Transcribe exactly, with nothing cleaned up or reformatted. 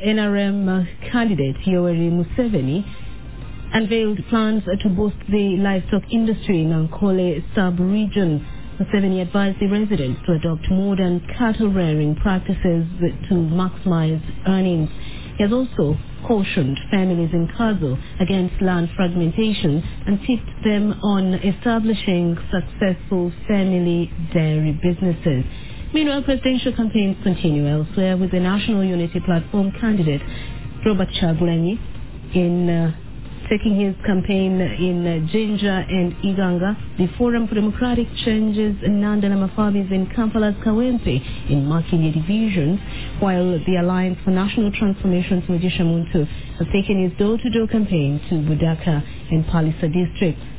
N R M uh, candidate Yoweri Museveni unveiled plans to boost the livestock industry in Ankole sub-region. Museveni advised the residents to adopt modern cattle rearing practices to maximize earnings. He has also cautioned families in Kazo against land fragmentation and tipped them on establishing successful family dairy businesses. Meanwhile, presidential campaigns continue elsewhere, with the National Unity Platform candidate Robert Chagulanyi in uh, taking his campaign in uh, Jinja and Iganga, the Forum for Democratic Changes Nandala Mafabi is in Kampala's Kawense in Makinye division, while the Alliance for National Transformation Mugisha Muntu has taken his door-to-door campaign to Budaka and Palisa districts.